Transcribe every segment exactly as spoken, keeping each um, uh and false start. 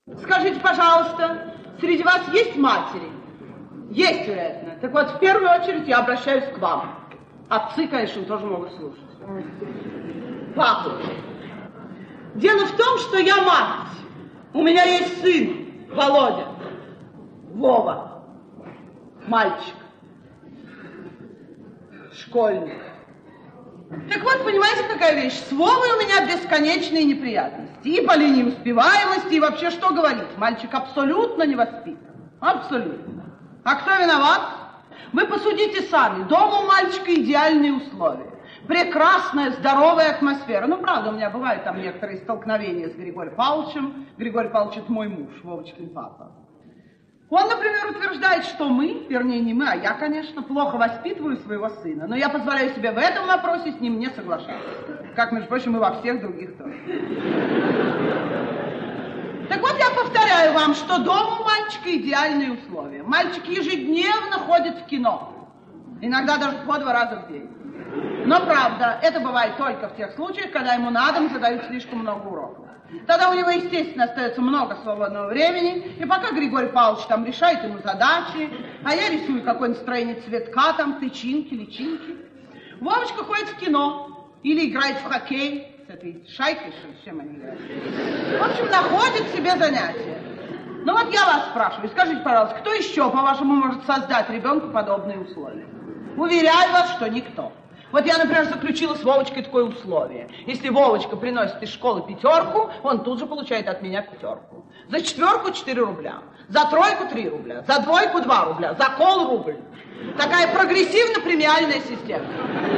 Скажите, пожалуйста, среди вас есть матери? Есть, вероятно. Так вот, в первую очередь я обращаюсь к вам. Отцы, конечно, тоже могут слушать. Папу. Дело в том, что я мать. У меня есть сын, Володя. Вова. Мальчик. Школьник. Так вот, понимаете, какая вещь? С Вовой у меня бесконечные неприятности. И по линии успеваемости, и вообще что говорить. Мальчик абсолютно не воспитан. Абсолютно. А кто виноват? Вы посудите сами. Дома у мальчика идеальные условия. Прекрасная, здоровая атмосфера. Ну, правда, у меня бывают там некоторые столкновения с Григорием Павловичем. Григорий Павлович — это мой муж, Вовочкин папа. Он, например, утверждает, что мы, вернее, не мы, а я, конечно, плохо воспитываю своего сына. Но я позволяю себе в этом вопросе с ним не соглашаться. Как, между прочим, и во всех других тоже. Так вот, я повторяю вам, что дома у мальчика идеальные условия. Мальчик ежедневно ходит в кино. Иногда даже по два раза в день. Но, правда, это бывает только в тех случаях, когда ему на дом задают слишком много уроков. Тогда у него, естественно, остается много свободного времени, и пока Григорий Павлович там решает ему задачи, а я рисую какое настроение цветка, там, тычинки, личинки, Вовочка ходит в кино или играет в хоккей с этой шайкой, с чем они играют. В общем, находит себе занятия. Ну вот я вас спрашиваю, скажите, пожалуйста, кто еще, по-вашему, может создать ребенку подобные условия? Уверяю вас, что никто. Вот я, например, заключила с Вовочкой такое условие. Если Вовочка приносит из школы пятерку, он тут же получает от меня пятерку. За четверку четыре рубля, за тройку три рубля, за двойку два рубля, за кол рубль. Такая прогрессивно-премиальная система.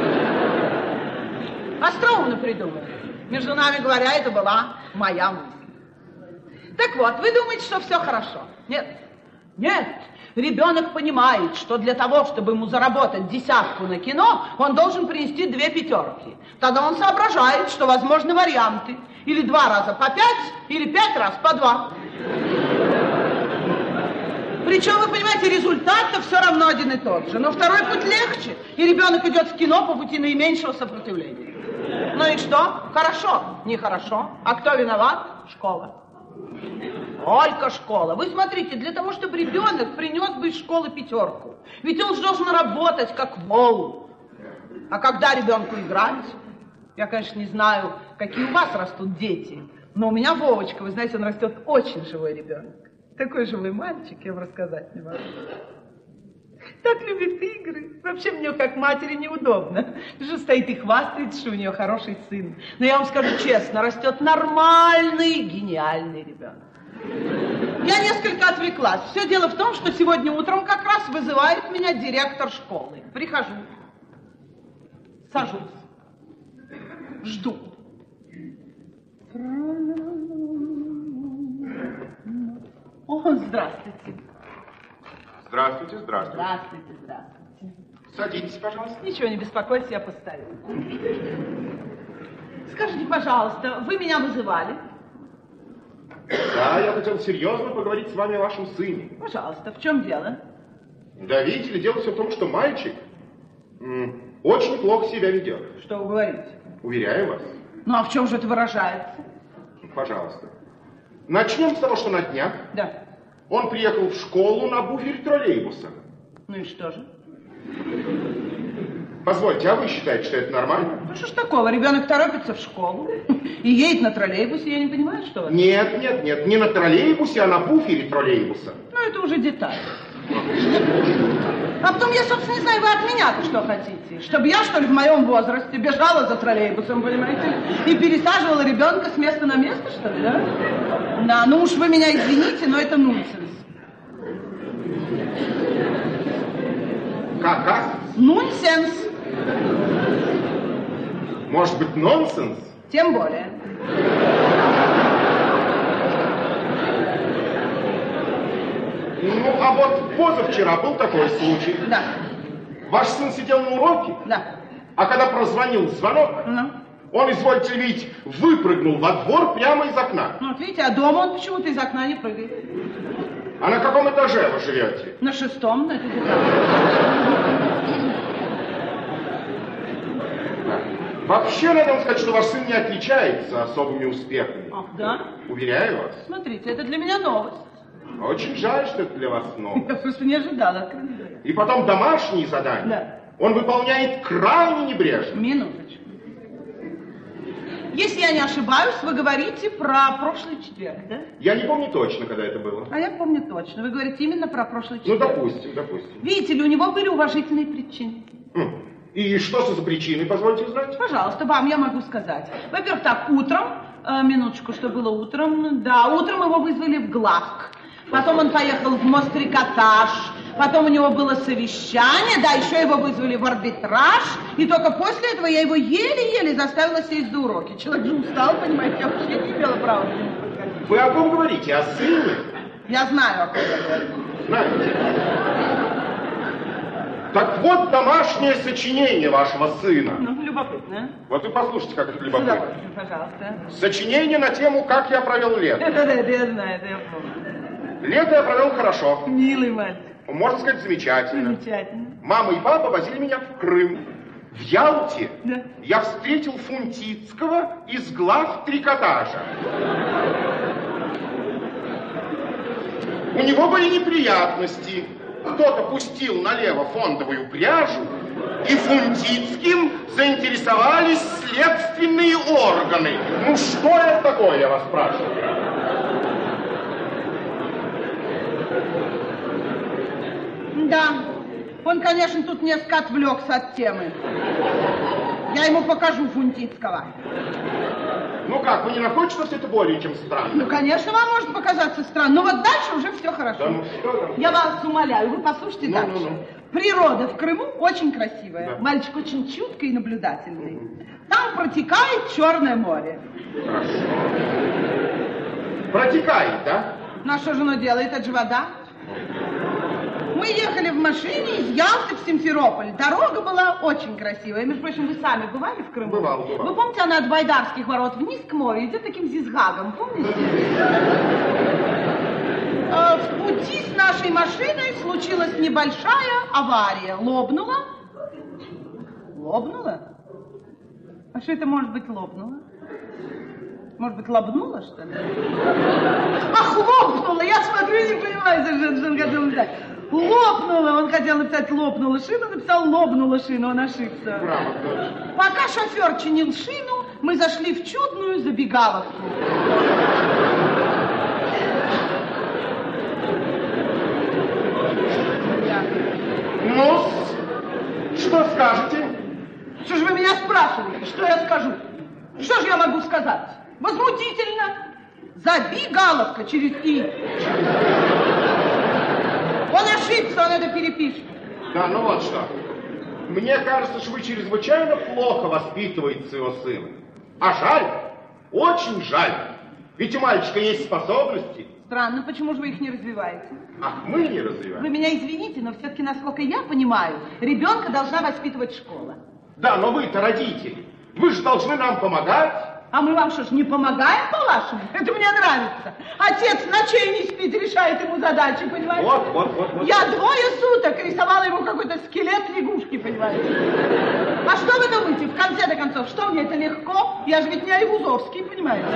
Остроумно придумали. Между нами говоря, это была моя мысль. Так вот, вы думаете, что все хорошо? Нет. Нет. Ребенок понимает, что для того, чтобы ему заработать десятку на кино, он должен принести две пятерки. Тогда он соображает, что возможны варианты. Или два раза по пять, или пять раз по два. Причем, вы понимаете, результат-то все равно один и тот же. Но второй путь легче, и ребенок идет в кино по пути наименьшего сопротивления. Ну и что? Хорошо? Нехорошо. А кто виноват? Школа. Только школа. Вы смотрите, для того, чтобы ребенок принес бы из школы пятерку, ведь он же должен работать как вол. А когда ребенку играть? Я, конечно, не знаю, какие у вас растут дети, но у меня Вовочка, вы знаете, он растет очень живой ребенок. Такой живой мальчик, я вам рассказать не могу. Так любит игры. Вообще мне как матери неудобно. Что стоит и хвастается, что у нее хороший сын. Но я вам скажу честно, растет нормальный, гениальный ребенок. Я несколько отвлеклась. Все дело в том, что сегодня утром как раз вызывает меня директор школы. Прихожу, сажусь, жду. О, здравствуйте. Здравствуйте, здравствуйте. Здравствуйте, здравствуйте. Садитесь, пожалуйста. Ничего, не беспокойтесь, я поставлю. Скажите, пожалуйста, вы меня вызывали? Да, я хотел серьезно поговорить с вами о вашем сыне. Пожалуйста, в чем дело? Да, видите ли, дело все в том, что мальчик м, очень плохо себя ведет. Что вы говорите? Уверяю вас. Ну, а в чем же это выражается? Пожалуйста. Начнем с того, что на днях Да. он приехал в школу на буфере троллейбуса. Ну и что же? Позвольте, а вы считаете, что это нормально? Ну что ж такого, ребенок торопится в школу и едет на троллейбусе, я не понимаю, что вы... Нет, нет, нет, не на троллейбусе, а на буфере троллейбуса. Ну это уже деталь. А потом я, собственно, не знаю, вы от меня-то что хотите? Чтобы я, что ли, в моем возрасте бежала за троллейбусом, понимаете, и пересаживала ребенка с места на место, что ли, да? Да, ну уж вы меня извините, но это нонсенс. Как, как? Нонсенс. Может быть, нонсенс? Тем более. Ну, а вот позавчера был такой случай. Да. Ваш сын сидел на уроке? Да. А когда прозвонил звонок, Ну. он, извольте видеть, выпрыгнул во двор прямо из окна. Ну, вот видите, а дома он почему-то из окна не прыгает. А на каком этаже вы живете? На шестом, на это деталь. Вообще, надо вам сказать, что ваш сын не отличается особыми успехами. Ах, да? Уверяю вас. Смотрите, это для меня новость. Очень жаль, что это для вас новость. Я просто не ожидала. И потом домашние задания. Да. Он выполняет крайне небрежно. Минуточку. Если я не ошибаюсь, вы говорите про прошлый четверг, да? Я не помню точно, когда это было. А я помню точно. Вы говорите именно про прошлый четверг. Ну, допустим, допустим. Видите ли, у него были уважительные причины. Хм. И что же за причины, позвольте узнать? Пожалуйста, вам я могу сказать. Во-первых, так, утром, э, минуточку, что было утром, да, утром его вызвали в главк. Потом он поехал в Мострикотаж, потом у него было совещание, да, еще его вызвали в арбитраж, и только после этого я его еле-еле заставила сесть за уроки. Человек же устал, понимаете, я вообще не имела права. Вы о ком говорите? О сыне? Я знаю, о ком я говорю. Знаете. Так вот домашнее сочинение вашего сына. Ну, любопытно. Вот вы послушайте, как это С любопытно. удовольствием, пожалуйста. Сочинение на тему «Как я провел лето». Это, это я знаю, это я помню. Лето я провел хорошо. Милый мальчик. Можно сказать, замечательно. Замечательно. Мама и папа возили меня в Крым. В Ялте Да. я встретил Фунтицкого из глав трикотажа. У него были неприятности. Кто-то пустил налево фондовую пряжу, и Фунтицким заинтересовались следственные органы. Ну что это такое, я вас спрашиваю? Да, он, конечно, тут несколько отвлекся от темы. Я ему покажу Фунтицкого. Ну как, вы не находите, что это более чем странно? Ну, конечно, вам может показаться странно, но вот дальше уже все хорошо. Да ну что там? Я вас умоляю, вы послушайте Ну, дальше. ну, ну. Природа в Крыму очень красивая. Да. Мальчик очень чуткий и наблюдательный. Там протекает Черное море. Протекает, да? Ну, а что же оно делает? Это же вода. Мы ехали в машине из Ялты в Симферополь. Дорога была очень красивая. Между прочим, вы сами бывали в Крыму? Бывал, бывал. Вы помните, она от Байдарских ворот вниз к морю идет таким зигзагом, помните? Э, В пути с нашей машиной случилась небольшая авария. Лопнула? Лопнула? А что это может быть лопнуло? Может быть, лобнула, что ли? Ах, лопнула! Я смотрю, не понимаю, что он хотел написать. Лопнула! Он хотел написать лопнула шину, написал лобнула шину, он ошибся. Грамотно. Пока шофер чинил шину, мы зашли в чудную забегаловку. Ну, что скажете? Что же вы меня спрашиваете? Что я скажу? Что же я могу сказать? Возмутительно. Забегаловка через «и». Он ошибся, он это перепишет. Да, ну вот что. Мне кажется, что вы чрезвычайно плохо воспитываете своего сына. А жаль, очень жаль. Ведь у мальчика есть способности. Странно, почему же вы их не развиваете? Ах, мы не Вы развиваем. меня извините, но все-таки, насколько я понимаю, ребенка должна воспитывать школа. Да, но вы-то родители. Вы же должны нам помогать. А мы вам что ж, не помогаем, по-вашему? Это мне нравится. Отец ночей не спит, решает ему задачи, понимаете? Вот, вот, вот, вот. Я двое суток рисовала ему какой-то скелет лягушки, понимаете? А что вы думаете, в конце-то концов, что мне это легко? Я же ведь не Айвазовский, понимаете?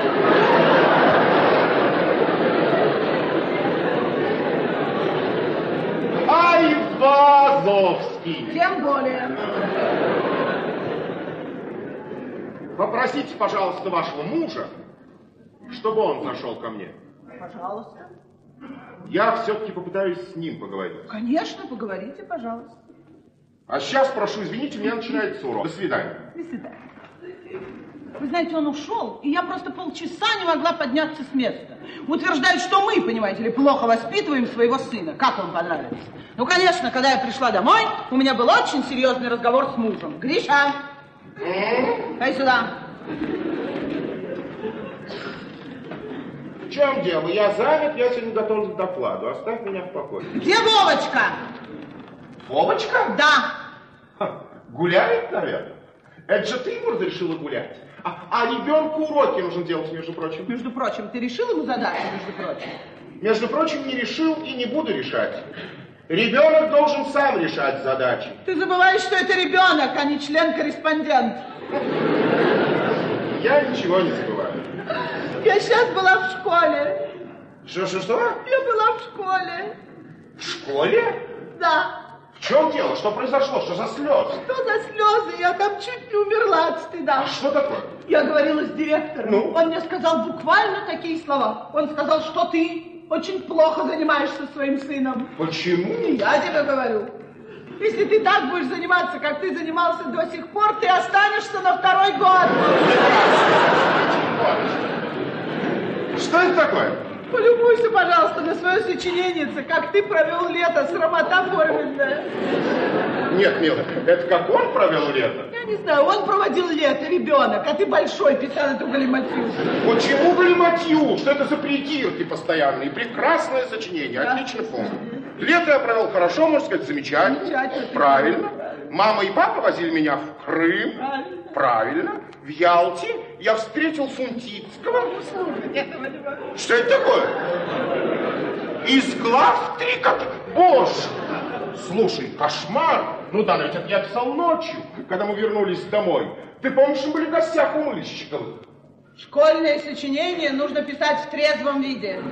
Айвазовский. Тем более. Попросите, пожалуйста, вашего мужа, чтобы он зашел ко мне. Пожалуйста. Я все-таки попытаюсь с ним поговорить. Конечно, поговорите, пожалуйста. А сейчас, прошу извините, у меня начинается урок. До свидания. До свидания. Вы знаете, он ушел, и я просто полчаса не могла подняться с места. Утверждают, что мы, понимаете ли, плохо воспитываем своего сына. Как вам понравится? Ну, конечно, когда я пришла домой, у меня был очень серьезный разговор с мужем. Гриша, дай сюда. В чем дело? Я занят, я сегодня готов к докладу. Оставь меня в покое. Где Вовочка? Вовочка? Да. Ха, гуляет, наверное. Это же ты ему разрешила гулять. А, а ребенку уроки нужно делать, между прочим. Между прочим, ты решил ему задачу, между прочим? Между прочим, не решил и не буду решать. Ребенок должен сам решать задачи. Ты забываешь, что это ребенок, а не член-корреспондент. Я ничего не забываю. Я сейчас была в школе. Что-что-что? Я была в школе. В школе? Да. В чем дело? Что произошло? Что за слезы? Что за слезы? Я там чуть не умерла от стыда. А что такое? Я говорила с директором. Ну? Он мне сказал буквально такие слова. Он сказал, что ты очень плохо занимаешься своим сыном. Почему? И я тебе говорю. Если ты так будешь заниматься, как ты занимался до сих пор, ты останешься на второй год. Что это такое? Полюбуйся, пожалуйста, на свое сочинение, как ты провел лето, срамота форменная. Нет, милая, это как он провел лето? Я не знаю, он проводил лето, ребенок, а ты большой писал эту галиматью. Почему галиматью? Что это за придирки постоянные? Прекрасное сочинение, Да. отлично помню. Лето я провел хорошо, можно сказать, замечательно. Замечательно. Правильно. Мама и папа возили меня в Крым. Правильно. Правильно. В Ялте я встретил Фунтицкого. Этого не могу. Что это такое? Из глав три как... Боже! Слушай, кошмар! Ну да, но ведь это я писал ночью, когда мы вернулись домой. Ты помнишь, мы были в гостях у Мыльщиковых? Школьное сочинение нужно писать в трезвом виде.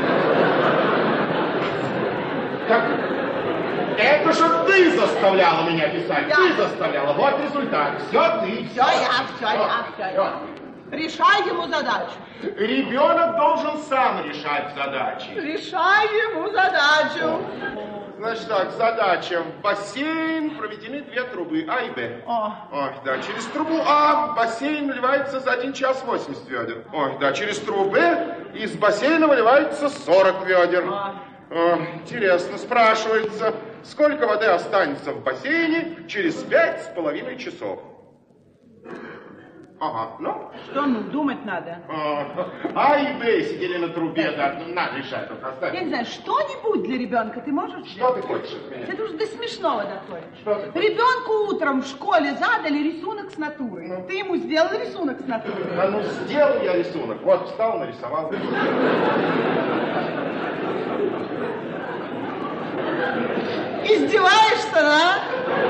Так, это же ты заставляла меня писать. Я. Ты заставляла. Вот результат. Все ты. Все я, все я, все я. Решай ему задачу. Ребенок должен сам решать задачи. Решай ему задачу. Значит так, задача. В бассейн проведены две трубы А и Б. О. Ой, да, через трубу А в бассейн вливается за один час восемьдесят ведер. Ой, да, через трубу Б из бассейна выливается сорок ведер. А. О, интересно, спрашивается, сколько воды останется в бассейне через пять с половиной часов? Ага, ну? Что, ну, думать надо. А, а и Б сидели на трубе, да, ну, надо решать, вот оставь. Я не знаю, что-нибудь для ребенка ты можешь Что сделать? ты хочешь от меня? Это уже до смешного доходит. Что ты хочешь? Ребенку утром в школе задали рисунок с натуры. Ну. Ты ему сделал рисунок с натуры. Да ну, сделал я рисунок, вот, встал, нарисовал. Издеваешься, да?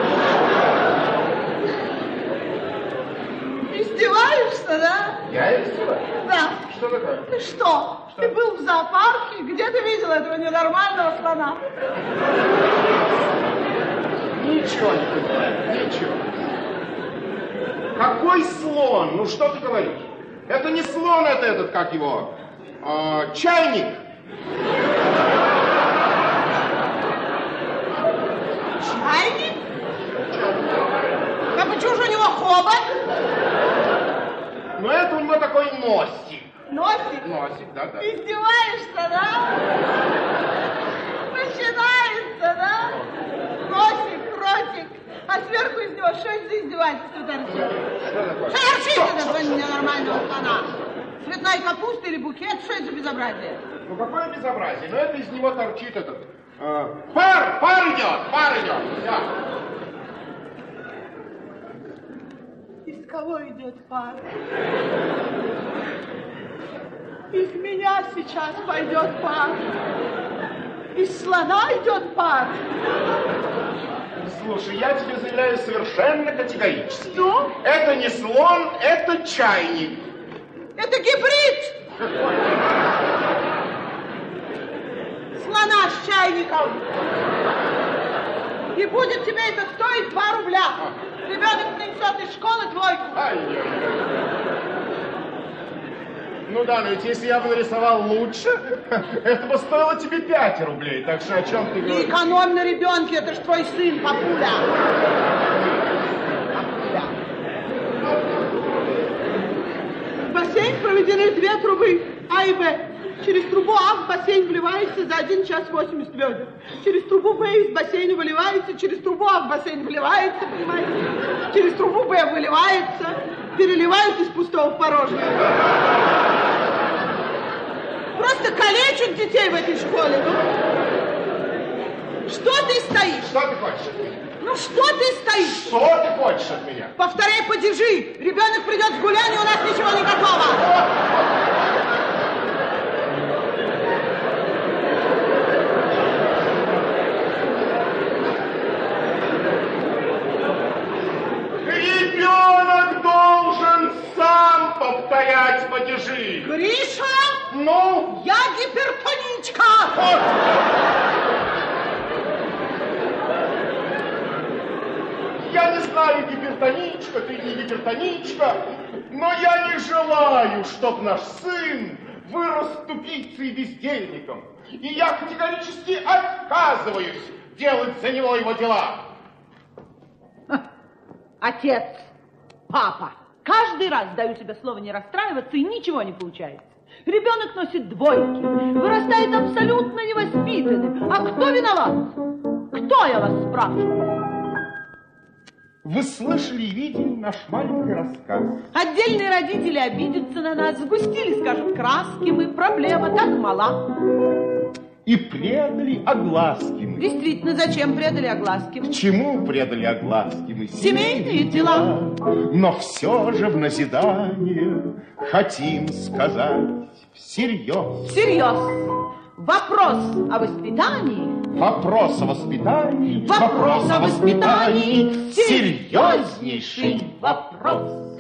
Издеваешься, да? Я издеваюсь? Да. Что такое? Ты что? Ты был в зоопарке? Где ты видел этого ненормального слона? Ничего не понимаю, ничего. Какой слон? Ну что ты говоришь? Это не слон, это этот, как его, а, чайник. Чайник? А почему же у него хобот? Ну это у него такой носик. Носик? Носик, да, да. Издеваешься, да? Начинается, да? Носик, ротик. А сверху из него что это за издевательство торчит? Что такое? Что торчит этого ненормального слона? Цветная капуста или букет? Что это за безобразие? Ну какое безобразие? Ну это из него торчит этот... э, пар, пар идет, пар идет. Да. Из кого идет пар? Из меня сейчас пойдет пар. Из слона идет пар. Слушай, я тебе заявляю совершенно категорически. Что? Это не слон, это чайник. Это гибрид! Слона с чайником. И будет тебе это стоить два рубля. Ребенок принесет из школы двойку. Ай, ну да, но ведь если я бы нарисовал лучше, это бы стоило тебе пять рублей. Так что о чем ты Не говоришь? экономь на ребенке, это ж твой сын, папуля. Папуля. В бассейн проведены две трубы А и Б. Через трубу А в бассейн вливается за один час восемьдесят ведер. Через трубу Б из бассейна выливается, через трубу А в бассейн вливается, понимаете? Через трубу Б выливается, переливают из пустого в порожнее. Просто калечат детей в этой школе. Ну. Что ты стоишь? Что ты хочешь от меня? Ну что ты стоишь? Что ты хочешь от меня? Повторяй падежи. Ребенок придет с гуляния, у нас ничего не готово. Ребенок должен сам повторять падежи. Гриша! Ну? Я гипертоничка! Вот. Я не знаю, гипертоничка ты, не гипертоничка, но я не желаю, чтоб наш сын вырос тупицей и бездельником. И я категорически отказываюсь делать за него его дела. Отец, папа, каждый раз даю тебе слово не расстраиваться, и ничего не получается. Ребенок носит двойки, вырастает абсолютно невоспитанным. А кто виноват? Кто, я вас спрашиваю? Вы слышали и видели наш маленький рассказ. Отдельные родители обидятся на нас, сгустили, скажут, краски мы, проблема так мала. И предали огласки мы. Действительно, зачем предали огласки мы? К чему предали огласки мы? Семейные дела. Но все же в назидание хотим сказать всерьез. Всерьез. Вопрос о воспитании. Вопрос о воспитании. Вопрос о воспитании. Серьезнейший вопрос.